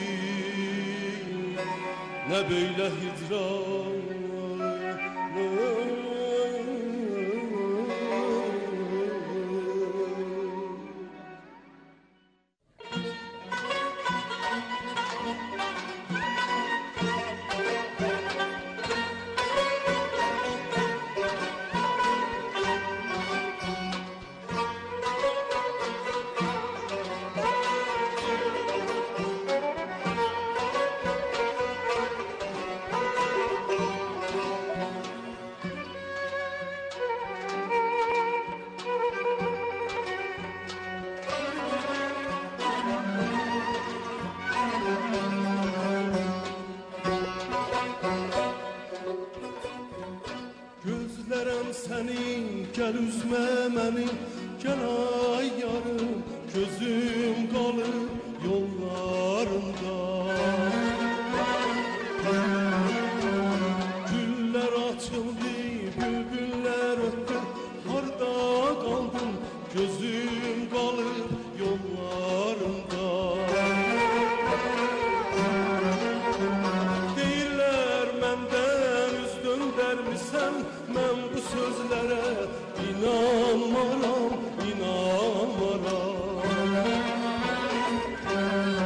ne böyle hicran. Gözlerim seni, gel üzme beni, gel